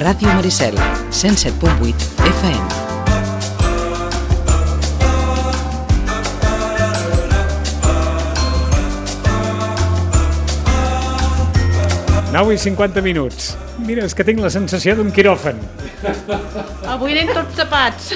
Ràdio Maricel, 107.8 FM. Nou i 50 minuts. Mira, és que tinc la sensació d'un quiròfan. Avui anem tots tapats.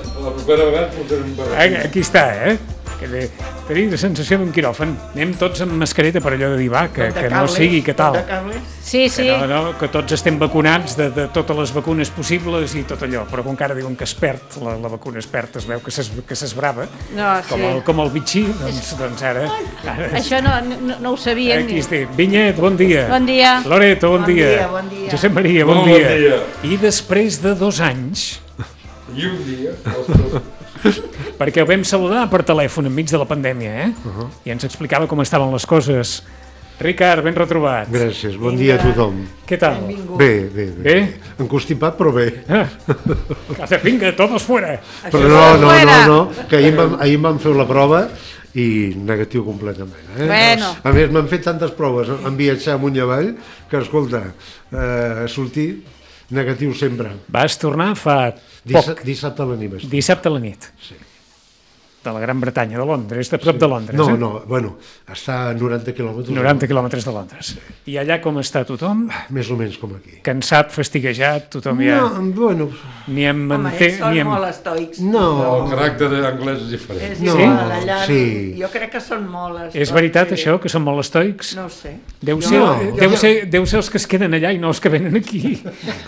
Aquí està, Tenim la sensació d'un quiròfan. Anem tots amb mascareta per allò de dir, va, que no sigui, que tal. Sí, sí. Que tots estem vacunats de totes les vacunes possibles i tot allò, però com que ara diuen que es perd, la vacuna es perd, es veu que s'esbrava, com el bitxí, doncs ara... Això no ho sabien. Aquí estem. Vinyet, bon dia. Bon dia. Loreto, bon dia. Bon dia. Josep Maria, bon dia. I després de 2 anys... I un dia... Perquè ho vam saludar per telèfon enmig de la pandèmia, I ens explicava com estaven les coses. Ricard, ben retrobat. Gràcies, bon dia a tothom. Què tal? Bé. Encostipat, però bé. Vinga, todos fuera. Però no, que ahir em van fer la prova i negatiu completament. Bueno. A més, m'han fet tantes proves en viatjar amunt i avall que, escolta, sortir negatiu sempre. Vas tornar fa poc. Dissabte a la nit. Dissabte a la nit. Sí. De la Gran Bretanya, de Londres, de prop de Londres. No, està a 90 quilòmetres. 90 quilòmetres de Londres. I allà com està tothom? Més o menys com aquí. Cansat, fastiguejat, tothom ja... Bueno... Ni em Home, ells són molt estoics. No. El caràcter anglès és diferent. És igual, allà... Sí. Jo crec que són molt estoics. És veritat això, que són molt estoics? No ho sé. Deu ser els que es queden allà i no els que venen aquí.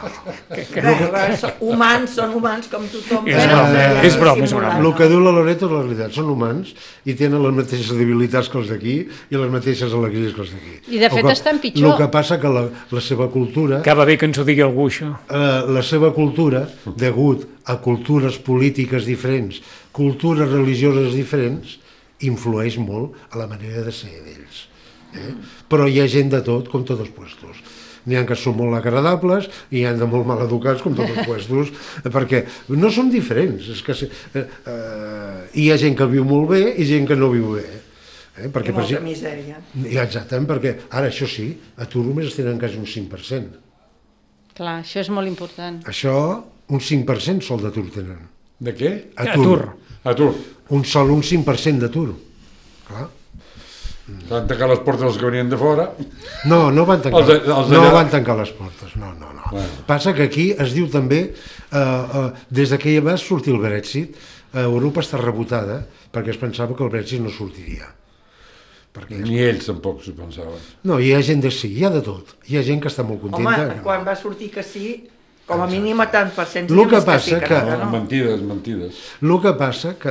Són humans com tothom. És broma. El que diu la Loreto és la realitat. Són humans i tenen les mateixes debilitats que els d'aquí i les mateixes alegries que els d'aquí. I de fet estan pitjor. El que passa que la seva cultura... Que va bé que ens ho digui algú, això. La seva cultura, degut a cultures polítiques diferents, cultures religioses diferents, influeix molt a la manera de ser d'ells. Però hi ha gent de tot, com tots els puestos. N'hi ha que són molt agradables i hi ha de molt mal educats, com tots els puestos, perquè no som diferents. És que, hi ha gent que viu molt bé i gent que no viu bé. Perquè, I molta misèria. Exactament, perquè ara això sí, atur només es tenen quasi un 5%. Clar, això és molt important. Això, un 5% sol d'atur tenen. De què? Atur. Un 5% d'atur. Clar. Van tancar les portes els que venien de fora. No van tancar, van tancar les portes, no. Bueno. Passa que aquí es diu també, des que ja va sortir el Brexit, Europa està rebotada perquè es pensava que el Brexit no sortiria. Ni ells tampoc s'ho pensaven. No, hi ha gent de sí, hi ha de tot. Hi ha gent que està molt contenta. Home, quan va sortir que sí, com a mínim a tant per cent... El que passa que... Mentides. El que passa que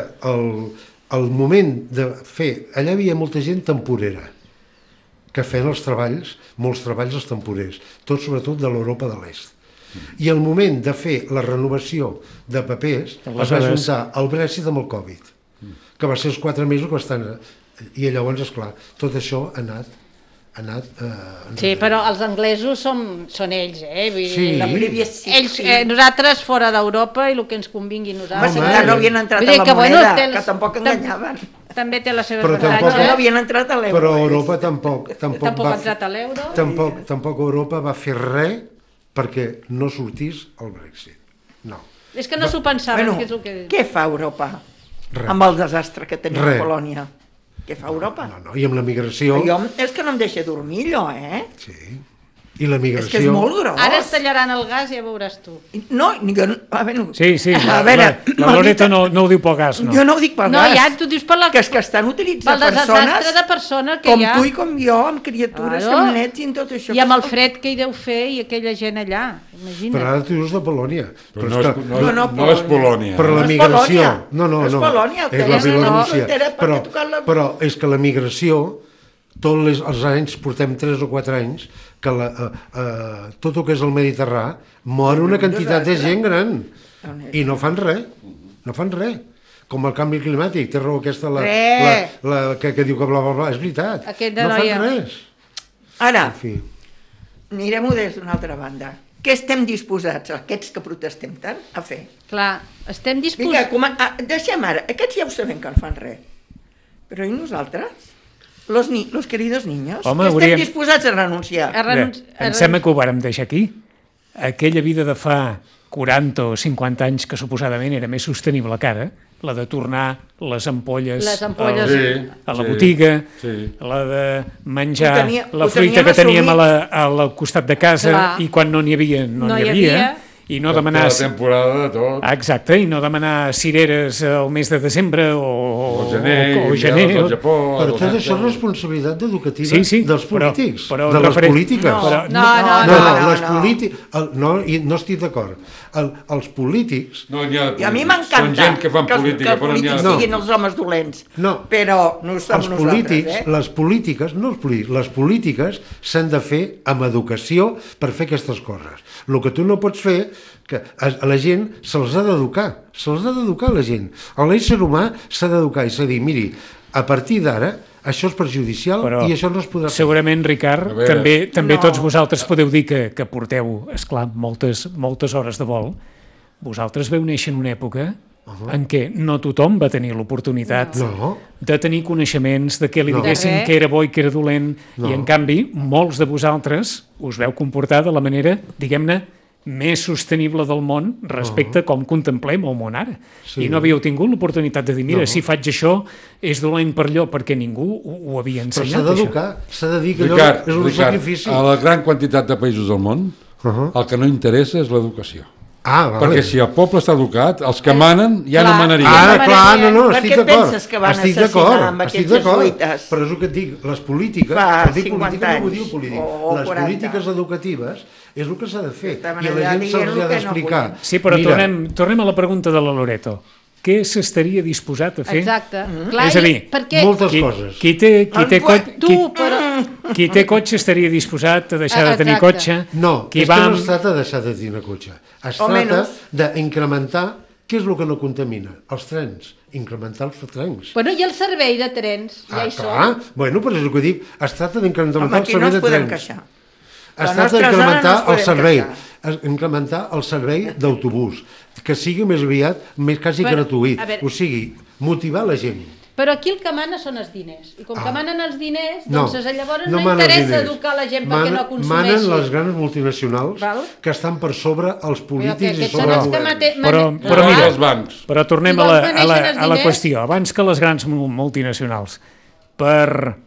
al moment de fer... Allà hi havia molta gent temporera que feien els treballs, molts treballs els temporers, tot sobretot de l'Europa de l'Est. I al moment de fer la renovació de papers es va juntar el Brexit amb el Covid, que va ser els 4 mesos que va estar... I llavors, esclar, tot això ha anat... Sí, però els anglesos són ells, Vull dir, ells, nosaltres fora d'Europa i el que ens convingui nosaltres. Ja no havien entrat a la moneda, que tampoc enganyaven. També té les seves avantatges. No havien entrat a l'euro. Però Europa tampoc ha entrat a l'euro. Tampoc Europa va fer res perquè no sortís el Brexit. No. És que no s'ho pensaven. Què fa Europa amb el desastre que tenia a Polònia? Què fa Europa? No, i amb la migració... És que no em deixa dormir, allò, Sí. I la migració... És que és molt gros. Ara es tallaran el gas i ja veuràs tu. No, jo... Sí, la Loreto no ho diu pel gas, no? Jo no ho dic pel gas. No, ja tu dius per la... Que és que estan utilitzant persones com tu i com jo, amb criatures, amb nets i amb tot això. I amb el fred que hi deu fer i aquella gent allà, imagina't. Però ara tu dius de Polònia. No és Polònia. Però la migració... No és Polònia. És la Bielorússia. Però és que la migració, tots els anys, portem 3 o 4 anys, que tot el que és el Mediterrani mor una quantitat de gent gran i no fan res, com el canvi climàtic, té raó aquesta que diu que bla bla bla, és veritat, no fan res. Ara, mirem-ho des d'una altra banda. Què estem disposats, aquests que protestem tant, a fer? Clar, estem disposats... Vinga, deixem ara, aquests ja ho sabem que no fan res, però i nosaltres? Los queridos niños, que estem disposats a renunciar. Em sembla que ho vàrem deixar aquí. aquella vida de fa 40 o 50 anys que suposadament era més sostenible que ara, la de tornar les ampolles a la botiga, la de menjar la fruita que teníem al costat de casa i quan no n'hi havia, no n'hi havia. I no demanar... la temporada de tot. Exacte, i no demanar cireres al mes de desembre o gener. Al Japó... Però tot això és responsabilitat educativa dels polítics, de les polítiques. Les polítiques... No estic d'acord. Els polítics... A mi m'encanta són gent que fan política, que els polítics siguin els homes dolents, però no som nosaltres. Les polítiques s'han de fer amb educació per fer aquestes coses. El que tu no pots fer, que a la gent se'ls ha d'educar a la gent. L'ésser humà s'ha d'educar i s'ha de dir, miri, a partir d'ara això és perjudicial i això no es podrà fer. Segurament, Ricard, també tots vosaltres podeu dir que porteu, esclar, moltes hores de vol. Vosaltres veu néixer en una època en què no tothom va tenir l'oportunitat de tenir coneixements, de què li diguessin que era bo i que era dolent, i en canvi molts de vosaltres us veu comportar de la manera, diguem-ne, més sostenible del món respecte a com contemplem el món ara. I no havíeu tingut l'oportunitat de dir, mira, si faig això és dolent per allò, perquè ningú ho havia ensenyat. Però s'ha d'educar, s'ha de dir que allò és un sacrifici. A la gran quantitat de països del món, el que no interessa és l'educació. Vale. Perquè si el poble està educat, els que manen ja no manarien. Estic d'acord. Per què penses que van assassinar amb aquestes lluites? Però és el que et dic, les polítiques, les polítiques educatives és el que s'ha de fer i a la gent se'ls ha d'explicar. Sí, però tornem a la pregunta de la Loreto. Què s'estaria disposat a fer? Exacte. És a dir, moltes coses. Qui té cotxe estaria disposat a deixar de tenir cotxe? No, és que no es tracta de deixar de tenir cotxe. Es tracta d'incrementar què és el que no contamina? Els trens. Incrementar els trens. Bueno, i el servei de trens? Ja hi som. Bueno, però és el que dic. Es tracta d'incrementar el servei de trens. Aquí no ens podem queixar. Es tracta d'incrementar el servei. Incrementar el servei d'autobús. Que sigui més aviat, quasi gratuït. O sigui, motivar la gent. Però aquí el que mana són els diners. I com que manen els diners, doncs llavors no interessa educar la gent perquè no consumeixi. Manen les grans multinacionals que estan per sobre els polítics i sobre el govern. Però mira, però tornem a la qüestió. Abans que les grans multinacionals, per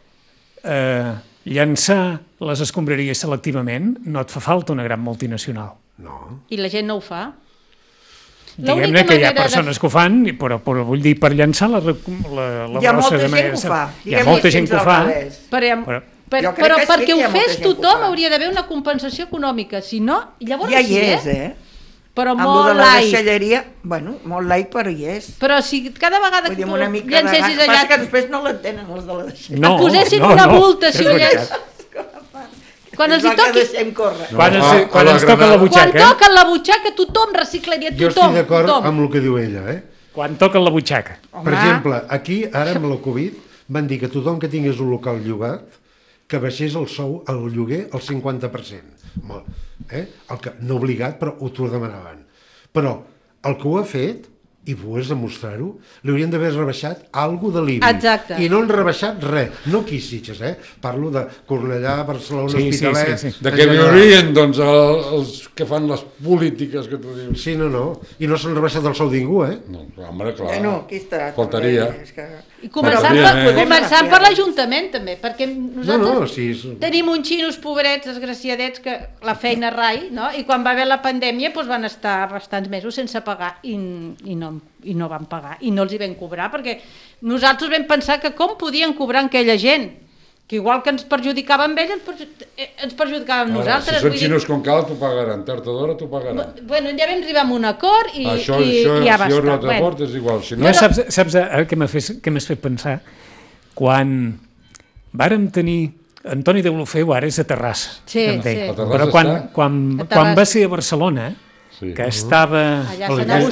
llançar les escombraries selectivament, no et fa falta una gran multinacional. No. I la gent no ho fa? Diguem-ne que hi ha persones que ho fan, però vull dir, per llançar la brossa de més... Hi ha molta gent que ho fa. Però perquè ho fes tothom hauria d'haver una compensació econòmica. Si no, llavors ja hi és, però molt light. Amb la deixalleria, bueno, molt light, però hi és. Però si cada vegada que tu llancessis allà... Passa que després no l'entenen els de la deixalleria. Et posessin una multa si ho quan els toqui... Quan ens toca la butxaca... Quan toquen la butxaca, tothom reciclaria, tothom. Jo estic d'acord amb el que diu ella, Quan toquen la butxaca. Per exemple, aquí, ara amb la Covid, van dir que tothom que tingués un local llogat, que baixés el sou, el lloguer, al 50%. No obligat, però t'ho demanaven. Però el que ho ha fet, i pogués demostrar-ho, li haurien d'haver rebaixat alguna de l'IBI. Exacte. I no han rebaixat res. No aquí Sitges, Parlo de Cornellà, Barcelona, Hospitalet... Sí. De què viurien, doncs, els que fan les polítiques que tu dius. Sí, no. I no s'han rebaixat el sou d'ingú, No, home, clar. Bueno, aquí està. Faltaria. I començant per l'Ajuntament, també, perquè nosaltres tenim uns xinos pobrets, desgraciadets, que la feina rai, no? I quan va haver la pandèmia van estar bastants mesos sense pagar i no van pagar, i no els hi vam cobrar, perquè nosaltres vam pensar que com podien cobrar aquella gent, que igual que ens perjudicaven amb ells, ens perjudicàvem nosaltres. Si són xinos com cal, t'ho pagaran, tard o d'hora t'ho pagaran. Bueno, ja vam arribar a un acord i ja va estar. Això és igual. Saps què m'has fet pensar? Quan vàrem tenir... Antoni Deulofeu ara és a Terrassa. Sí. Però quan va ser a Barcelona, que estava... Allà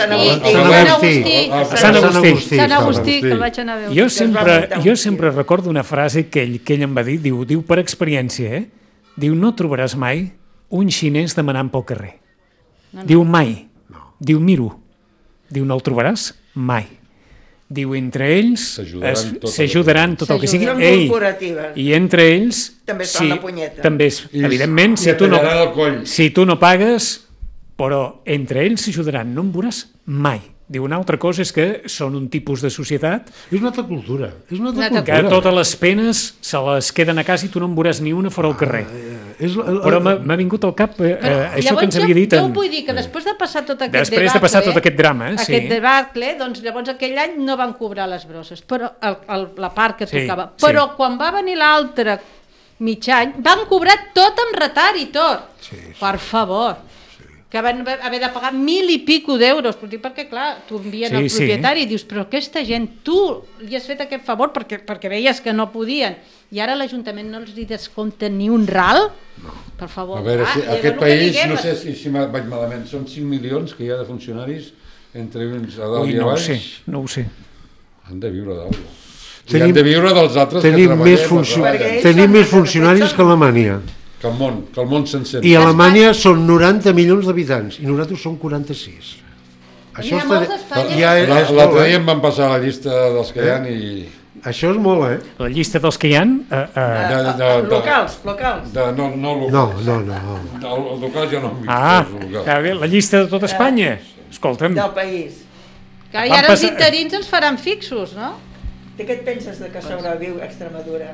a Sant Agustí, que el vaig anar a veure. Jo sempre recordo una frase que ell em va dir, diu per experiència, diu, no trobaràs mai un xinès demanant pel carrer. Diu mai. Diu, miro. Diu, no el trobaràs mai. Diu, entre ells s'ajudaran tot el que sigui. Són corporatives. I entre ells... També es fan la punyeta. També, evidentment, si tu no pagues, però entre ells s'ajudaran, no en veuràs mai. Diu, una altra cosa és que són un tipus de societat... És una altra cultura. Que totes les penes se les queden a casa i tu no en veuràs ni una fora al carrer. Però m'ha vingut al cap això que ens havia dit... Jo vull dir que després de passar tot aquest drama... Aquest debacle, doncs llavors aquell any no van cobrar les brosses, però la part que tocava. Però quan va venir l'altre mig any, van cobrar tot amb retard i tot. Per favor. Que van haver de pagar 1.000 i pico d'euros, perquè clar, t'ho envien al propietari i dius, però aquesta gent, tu li has fet aquest favor perquè veies que no podien, i ara l'Ajuntament no els descompta ni un ral? No. Per favor. A veure, aquest país, no sé si vaig malament, són 5 milions que hi ha de funcionaris entre uns a dalt i a baix. No ho sé. Han de viure dalt. I han de viure dels altres que treballen. Tenim més funcionaris que Alemanya. Que el món sencer. I a Alemanya són 90 milions d'habitants i nosaltres som 46. Això l'altre dia em van passar la llista dels que hi ha i... Això és molt, La llista dels que hi ha... Locals. No locals. No. El local ja no. La llista de tota Espanya. Escolta'm. Del país. I ara els interins ens faran fixos, no? De què et penses que sobreviu Extremadura?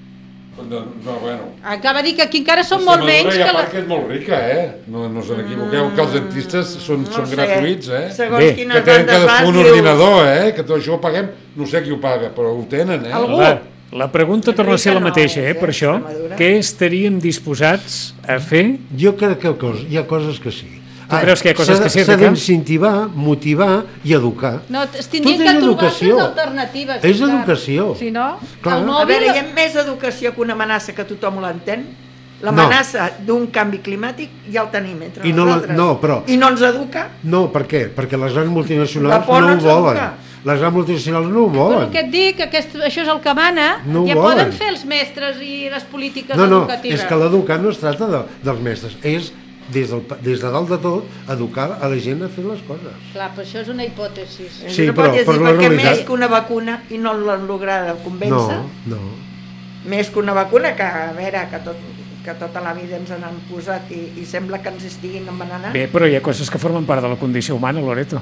No, bueno. Acaba de dir que aquí encara són molt menys que la... que és molt rica, No us n'equivoqueu, que els dentistes són gratuïts, Segons quines que tenen cadascú un ordinador, que tot això ho paguem, no sé qui ho paga, però ho tenen, Algú? La pregunta torna a ser la mateixa, per això. Què estaríem disposats a fer? Jo crec que hi ha coses que sí. Tu creus que hi ha coses que sí? S'ha d'incentivar, motivar i educar. No, es tindrien que trobar altres alternatives. És educació. Si no, a veure, hi ha més educació que una amenaça que tothom l'entén. L'amenaça d'un canvi climàtic ja el tenim entre nosaltres. I no ens educa? No, per què? Perquè les grans multinacionals no ho volen. Les grans multinacionals no ho volen. Però què et dic? Això és el que mana. Ja poden fer els mestres i les polítiques educatives. No, és que l'educar no es tracta dels mestres, és des de dalt de tot, educar a la gent a fer les coses. Clar, però això és una hipòtesi. Sí, però la realitat... Perquè més que una vacuna, i no l'han lograt convèncer, més que una vacuna, que a veure, que tota la vida ens han posat i sembla que ens estiguin envenenant. Bé, però hi ha coses que formen part de la condició humana, Loreto.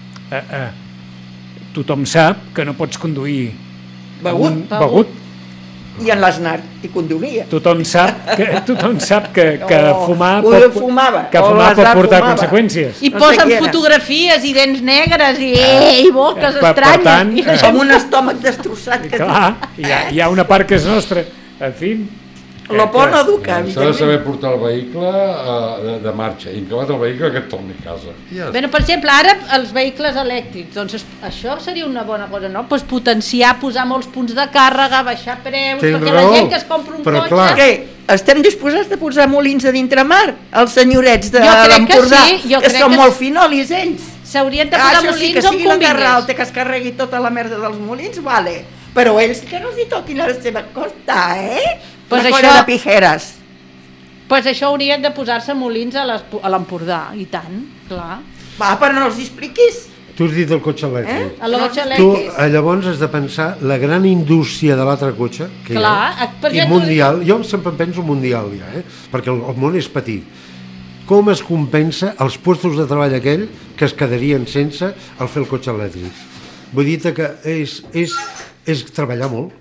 Tothom sap que no pots conduir begut. I en l'Snart hi conduïa. Tothom sap que fumar pot portar conseqüències. I posen fotografies i dents negres i boques estranyes. Com un estómac destrossat. Clar, hi ha una part que és nostra. En fi... Lo pon a educar, s'ha de saber portar el vehicle de marxa i en acabat el vehicle que et torni a casa. Bé, per exemple, ara els vehicles elèctrics, doncs això seria una bona cosa, no? Pues potenciar, posar molts punts de càrrega, baixar preus, perquè la gent que es compra un cotxe... Què? Estem disposats a posar molins a dintre-mar? Els senyorets de l'Empordà, que són molt finolis ells. S'haurien de posar molins on convingués. Això sí, que sigui la Garralta que es carregui tota la merda dels molins, vale. Però ells que no s'hi toquin a la seva costa, Pues una cosa de pijeres. Pues això haurien de posar-se molins a l'Empordà, i tant, clar. Va, però no els expliquis. Tu has dit el cotxe elèctric. El cotxe elèctric. Tu llavors has de pensar la gran indústria de l'altre cotxe, que hi ha, i mundial, jo sempre penso mundial ja, perquè el món és petit. Com es compensa els puestos de treball aquell que es quedarien sense al fer el cotxe elèctric? Vull dir que és treballar molt.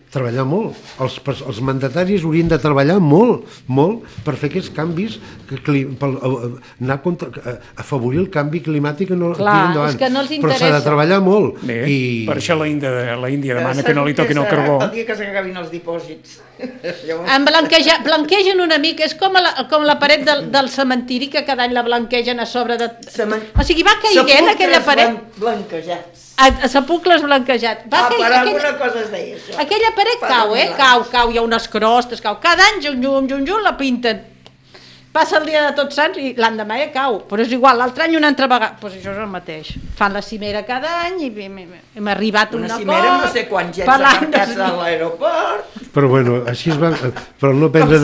Els mandataris haurien de treballar molt per fer aquests canvis, anar a afavorir el canvi climàtic que no tiri endavant. És que no els interessa. Però s'ha de treballar molt. Bé, per això la Índia demana que no li toquin el carbó. El dia que s'acabin els dipòsits. Blanquegen una mica, és com la paret del cementiri, que cada any la blanquegen a sobre de... O sigui, va caiguent aquella paret... Blanquejats. Sepulcres blanquejats. Per alguna cosa es deia això. Aquella paret cau, hi ha unes crostes, cau. Cada any, jum, la pinten. Passa el dia de Tots Sants i l'endemà ja cau. Però és igual, l'altre any una altra vegada. Doncs això és el mateix. Fan la cimera cada any i hem arribat a un acord. Una cimera no sé quants gens aparcats a l'aeroport. Però bueno, així es va... Però no prendre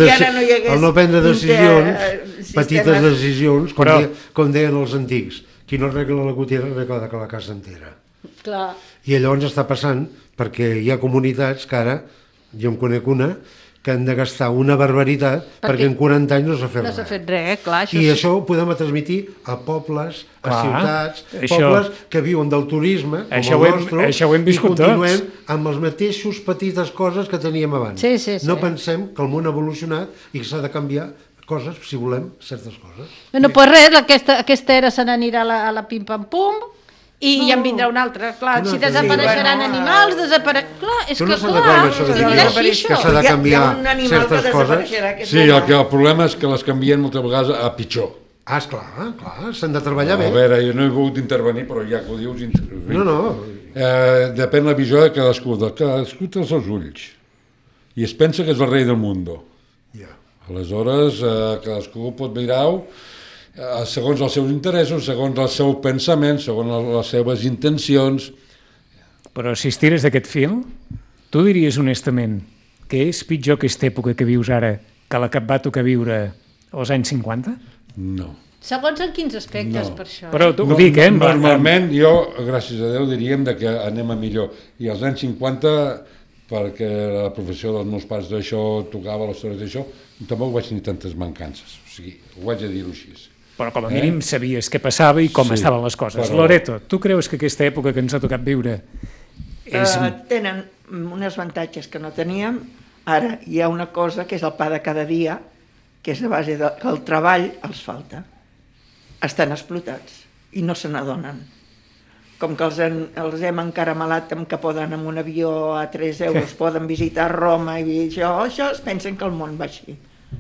decisions, petites decisions, com deien els antics. Qui no arregla la gotera arregla la casa entera. Clar. I llavors està passant, perquè hi ha comunitats que ara, jo en conec una, que han de gastar una barbaritat perquè en 40 anys no s'ha fet res. No s'ha fet res, clar. I això ho podem transmitir a pobles, a ciutats, pobles que viuen del turisme, com el nostre, i continuem amb les mateixes petites coses que teníem abans. No pensem que el món ha evolucionat i que s'ha de canviar coses si volem certes coses. No, pues res, aquesta era se n'anirà a la pim-pam-pum, i ja en vindrà una altra, clar, si desapareixeran animals, clar, és que clar, que s'ha de canviar certes coses. Sí, el problema és que les canvien moltes vegades a pitjor. Ah, esclar, s'han de treballar bé. A veure, jo no he volgut intervenir, però ja que ho dius, intervenir. No. Depèn la visió de cadascú té els seus ulls, i es pensa que és el rei del mundo. Aleshores, cadascú pot mirar-ho segons els seus interessos, segons el seu pensament, segons les seves intencions. Però si estires d'aquest fil, tu diries honestament que és pitjor aquesta època que vius ara que la que et va tocar viure als anys 50? No. Segons en quins aspectes, per això. Però ho dic, normalment jo, gràcies a Déu, diríem que anem a millor. I als anys 50, perquè la professió dels meus pares d'això tocava les hores d'això, tampoc vaig tenir tantes mancances. O sigui, ho vaig a dir-ho així. Però com a mínim sabies què passava i com estaven les coses. Loreto, tu creus que aquesta època que ens ha tocat viure és... Tenen uns avantatges que no teníem. Ara hi ha una cosa que és el pa de cada dia, que és a base que el treball els falta. Estan explotats i no se n'adonen. Com que els hem encaramelat amb que poden amb un avió a 3 euros poden visitar Roma i això es pensen que el món va així.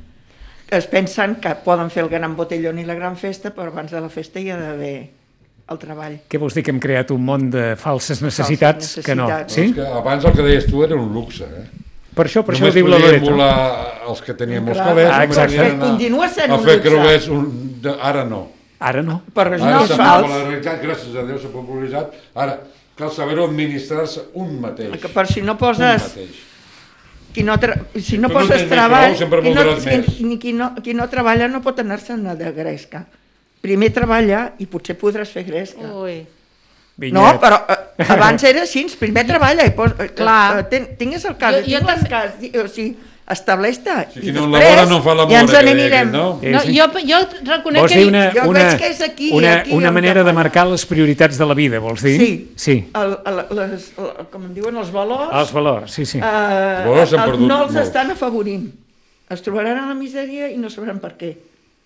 Es pensen que poden fer el gran botellón i la gran festa, però abans de la festa hi ha d'haver el treball. Què vols dir, que hem creat un món de falses necessitats? Que no, sí? Abans el que deies tu era un luxe, Per això ho diu la Loreto. Només podíem volar els que teníem els calés, continua sent un luxe. A fer creuers, ara no. Ara no. Però no és fals. La realitat, gràcies a Déu, s'ha popularitzat. Ara, cal saber-ho administrar-se un mateix. Per si no poses... Si no poses treball, qui no treballa no pot anar-se'n de gresca. Primer treballa i potser podràs fer gresca. No, però abans era així, primer treballa i tingues el cas, o sigui, estableix-te i després ja ens n'anirem. Jo reconec que jo veig que és aquí. Una manera de marcar les prioritats de la vida, vols dir? Sí. Com en diuen, els valors. Els valors, sí. No els estan afavorint. Es trobaran a la misèria i no sabran per què.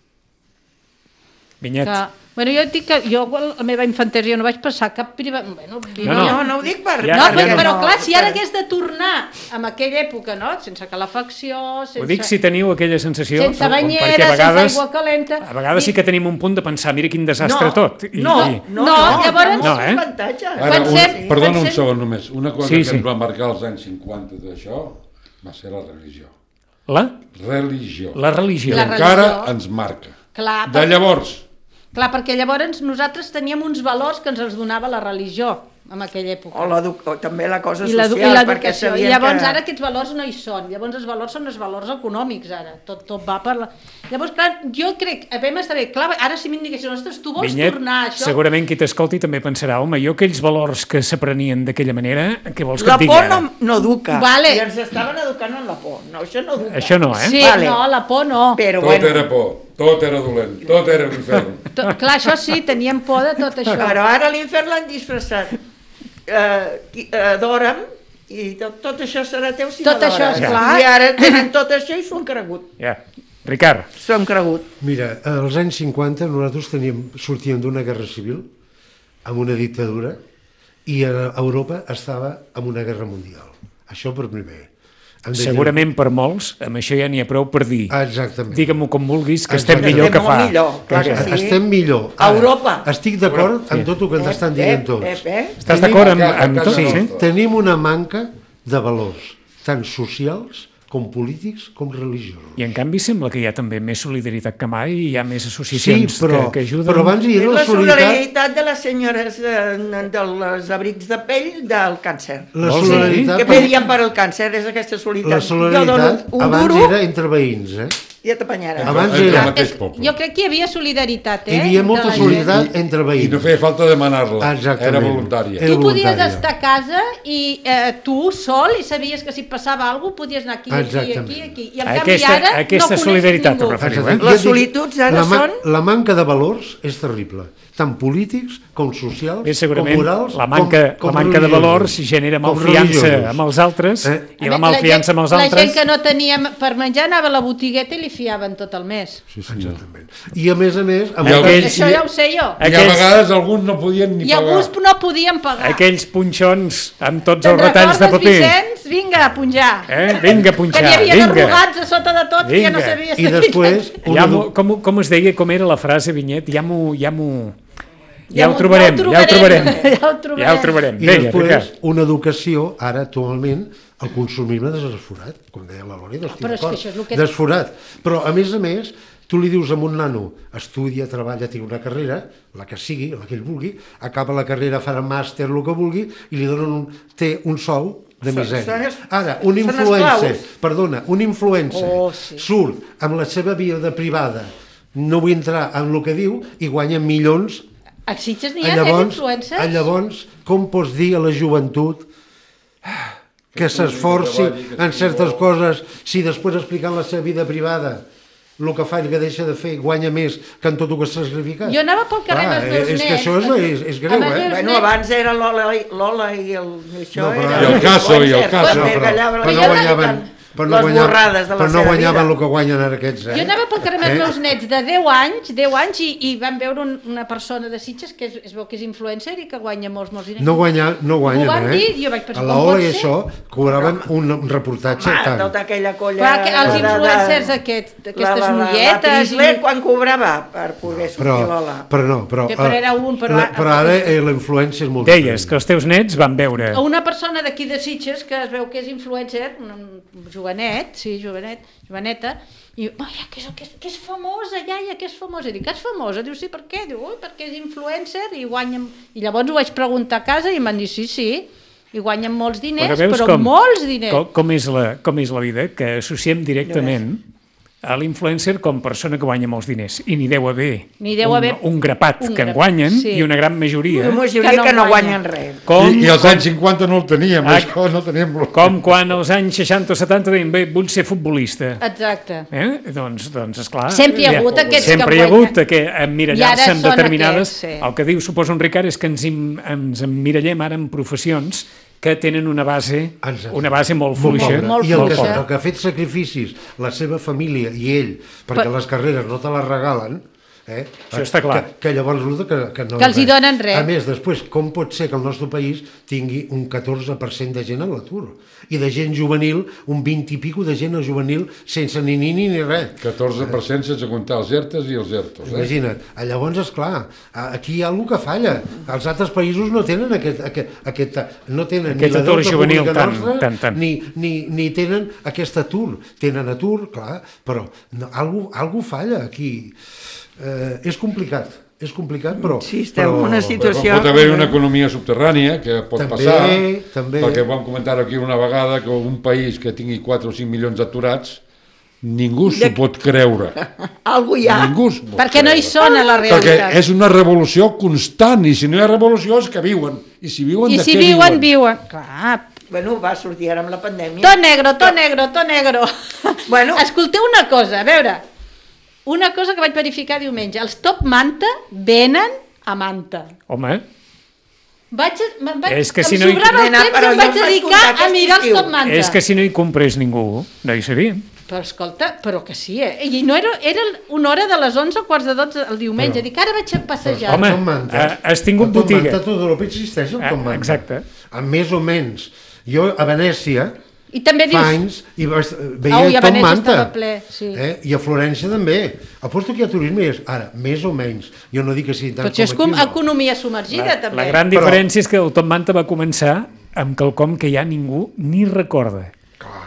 Vinyet. Bueno, jo dic que jo a la meva infantesa no vaig passar cap privat... No ho dic per... Però clar, si ara hagués de tornar a aquella època, no? Sense calefacció, sense... Ho dic si teniu aquella sensació... Sense banyera, sense aigua calenta... A vegades sí que tenim un punt de pensar, mira quin desastre tot. No, llavors... Perdona un segon només. Una cosa que ens va marcar als anys 50 d'això va ser la religió. La religió. La religió. I encara ens marca. De llavors... Clar, perquè llavors nosaltres teníem uns valors que ens els donava la religió en aquella època. O també la cosa social, perquè sabien que... Llavors ara aquests valors no hi són, llavors els valors són els valors econòmics ara, tot va per la... Llavors, clar, jo crec, vam estar bé, clar, ara si m'hi diguessin, ostres, tu vols tornar a això... Segurament qui t'escolti també pensarà, home, jo aquells valors que s'aprenien d'aquella manera, què vols que et digui ara? La por no educa, i ens estaven educant en la por, no, això no educa. Això no, Sí, no, la por no. Tot era por. Tot era dolent, tot era l'infern. Clar, això sí, teníem por de tot això. Però ara l'infern l'han disfressat. Adora'm i tot això serà teu si m'adores. I ara tenen tot això i s'ho han cregut. Ricard. S'ho han cregut. Mira, als anys 50 nosaltres sortíem d'una guerra civil amb una dictadura i Europa estava en una guerra mundial. Això per primer. Segurament per molts, amb això ja n'hi ha prou per dir. Exactament. Digue-m'ho com vulguis, que estem millor que fa. Estem millor. Europa. Estic d'acord amb tot el que ens estan dient tots. Estàs d'acord amb tot? Sí, tenim una manca de valors, tant socials com polítics com religiosos. I en canvi sembla que hi ha també més solidaritat que mai i hi ha més associacions que ajuden. Però abans hi era la solidaritat de les senyores dels abrics de pell del càncer. La solidaritat... Que pedien per al càncer, és aquesta solidaritat. La solidaritat abans era entre veïns, Ja t'apanyaràs. Abans Entre el era... mateix poble. Jo crec que hi havia solidaritat, Hi havia molta solidaritat entre veïns. I no feia falta demanar-la, Exactament. era voluntària. Tu podies estar a casa i tu sol i sabies que si passava alguna cosa podies anar aquí. I en canvi ara aquesta no solidaritat coneixes ho ningú. referiu, Les solituds ara són... La manca de valors és terrible, tant polítics com socials, com morals, la manca de valors genera malfiança amb els altres i la malfiança amb els altres... La gent que no tenia per menjar anava a la botigueta i li fiaven tot el mes. Sí, senyor. I a més... Això ja ho sé jo. I a vegades alguns no podien ni I pagar. alguns no podien pagar. Aquells punxons amb tots els retalls de paper. Vicenç? Vinga, a punjar. Vinga, a punxar, que n'hi havia vinga. arrugats a sota de tot que ja no sabies... I després... Com es deia, com era la frase, Vinyet? Ja ho trobarem. I després, una educació, ara, actualment, el consumisme desforat, com deia la Lori, desforat. Però, a més, tu li dius a un nano, estudia, treballa, té una carrera, la que sigui, la que ell vulgui, acaba la carrera, farà màster, el que vulgui, i li donen té un sou de misèria. Ara, un influencer surt amb la seva vida privada, no vull entrar en el que diu, i guanya milions. A Sitges n'hi ha influencers? Llavors, com pots dir a la joventut que s'esforci en certes coses si després explicant la seva vida privada el que fa i el que deixa de fer guanya més que en tot el que s'ha sacrificat? Jo anava pel carrer amb els meus nets. És que això és greu, Bueno, abans era Lola i el... I el Caso, però no guanyaven el que guanyen ara aquests. Jo anava pel carrer amb els meus nets de 10 anys i van veure una persona de Sitges que es veu que és influencer i que guanya molts diners. No guanyen, M'ho van dir, jo vaig pensar, a l'Ola i això cobraven un reportatge tant. Tota aquella colla... Els influencers aquestes noietes... La quan cobrava per poder sortir l'Ola. Però ara la influència és molt... Deies que els teus nets van veure... Una persona d'aquí de Sitges que es veu que és influencer, joveneta, i que és famosa, iaia, que és famosa. I dic, que és famosa? Diu, sí, per què? Diu, perquè és influencer i guanya... I llavors ho vaig preguntar a casa i m'han dit, sí, i guanyen molts diners, però molts diners. Com és la vida, que associem directament a l'influencer com persona que guanya molts diners, i n'hi deu haver un grapat que en guanyen i una gran majoria que no guanyen res. I als anys 50 no el teníem, això no teníem... Com quan als anys 60 o 70 deien, bé, vull ser futbolista. Exacte. Doncs esclar... Sempre hi ha hagut aquests que sempre hi ha hagut que emmirallar-se en determinades... El que diu, suposo, en Ricard, és que ens emmirallem ara en professions que tenen una base molt fluixa. I el que ha fet sacrificis, la seva família i ell, perquè les carreres no te les regalen, això està clar. Que llavors resulta que no... Que els hi donen res. A més, després, com pot ser que el nostre país tingui un 14% de gent a l'atur? I de gent juvenil, un 20 i pico de gent juvenil sense ni res. 14% sense comptar els ERTEs i els ERTOs. Imagina't. Llavors, esclar, aquí hi ha alguna que falla. Els altres països no tenen no tenen ni la deuta pública nostra, ni tenen aquest atur. Tenen atur, clar, però alguna falla aquí. És complicat, però... Sí, estem en una situació... Pot haver una economia subterrània que pot passar, també. Perquè vam comentar aquí una vegada que un país que tingui 4 o 5 milions d'aturats, ningú s'ho pot creure. Algú hi ha. Perquè no hi són a la realitat. Perquè és una revolució constant, i si no hi ha revolució és que viuen. I si viuen, de què viuen? Viuen. Clar. Bueno, va sortir ara amb la pandèmia. Tot negro. Bueno. Escolteu una cosa, a veure... Una cosa que vaig verificar diumenge, els Top Manta venen a Manta. Home, em sobrava el temps i em vaig dedicar a mirar els Top Manta. És que si no hi comprés ningú, no hi seria. Però escolta, però que sí, I no era una hora de les 11 o quarts de 12 el diumenge. Dic, ara vaig a passejar. Home, has tingut botiga. El Top Manta, tot Europa existeix, el Top Manta. Exacte. Més o menys. Jo a Venècia... I també dius... fa anys i veia Top Manta, i a Florència també. Aposto que hi ha turisme ara, més o menys. Jo no dic que sigui tant com aquí. Però això és economia submergida, també. La gran diferència és que el Top Manta va començar amb quelcom que ja ningú ni recorda.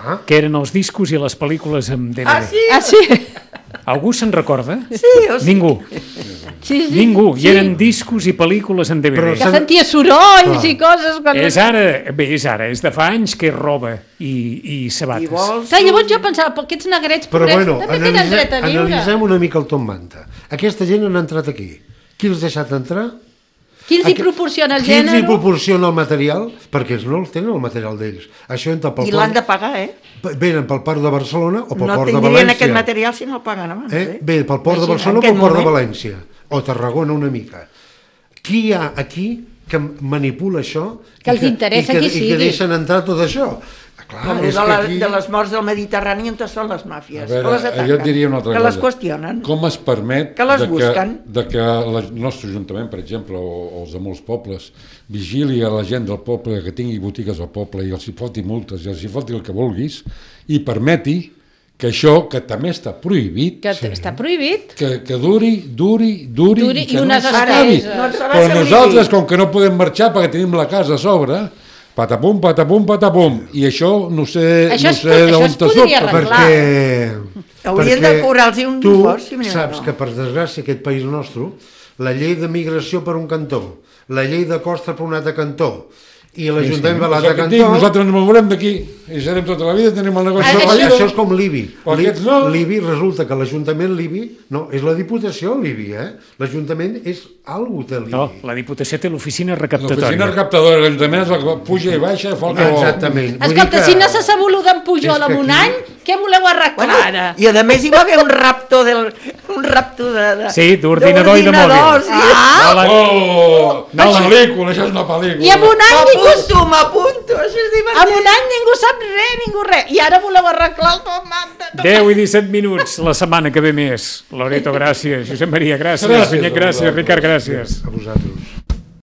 que eren els discos i les pel·lícules amb DVD. Ah, sí? Algú se'n recorda? Sí, o sigui... Ningú. Sí. Ningú. I eren discos i pel·lícules en DVD. Que sentia sorolls i coses... És ara, és de fa anys que és roba i sabates. Clar, llavors jo pensava, però aquests negrets pobrets també tenen dret a viure. Analitzem una mica el Tom Manta. Aquesta gent han entrat aquí. Qui els ha deixat entrar? Qui els hi proporciona el gènere? Qui els hi proporciona el material? Perquè ells no el tenen, el material d'ells. Això entra pel I l'han de pagar, Venen pel Port de Barcelona o pel Port de València. No tindrien aquest material si no el paguen abans, Bé, pel Port de Barcelona o pel Port de València. O Tarragona una mica. Qui hi ha aquí que manipula això que els interessa qui sigui. I que deixen entrar tot això? Clar, de les morts del Mediterrani on són les màfies, que les ataquen, jo et diria una altra que cosa. Les qüestionen, com es permet que les busquen, que el nostre ajuntament, per exemple, o els de molts pobles, vigili a la gent del poble que tingui botigues al poble i els hi foti multes i els hi foti el que vulguis i permeti que això, que també està prohibit, està prohibit, que duri i que no s'acabi. Però nosaltres, com que no podem marxar perquè tenim la casa a sobre, patapum, i això no sé d'on te surt. Perquè haurien de cobrar-los un impost. Tu saps que, per desgràcia, aquest país nostre, la llei de migració per un cantó, la llei de costa per un altre cantó, i l'Ajuntament de l'altre cantó... Nosaltres ens mourem d'aquí i serem tota la vida, tenim el negoci de fallida. Això és com l'IBI. L'IBI resulta que l'Ajuntament l'IBI... No, és la Diputació l'IBI, L'Ajuntament és algú de l'IBI. No, la Diputació té l'oficina recaptatòria. L'oficina recaptadora, l'Ajuntament puja i baixa, fa el que vol. Exactament. Escolta, si no s'ha sabut de Pujol en un any, què voleu arreglar ara? I a més hi va haver un rapto de... Sí, d'ordinador i de mòbil. Oh, una pel·lícula, això és una pel·lícula. I en un any m'apunto, això és divertit. En un any ningú sap res. I ara voleu arreglar el Tom Manta. 10 i 17 minuts, la setmana que ve més. Loreto, gràcies. Josep Maria, gràcies. Vinyet, gràcies. Ricard, gràcies. A vosaltres.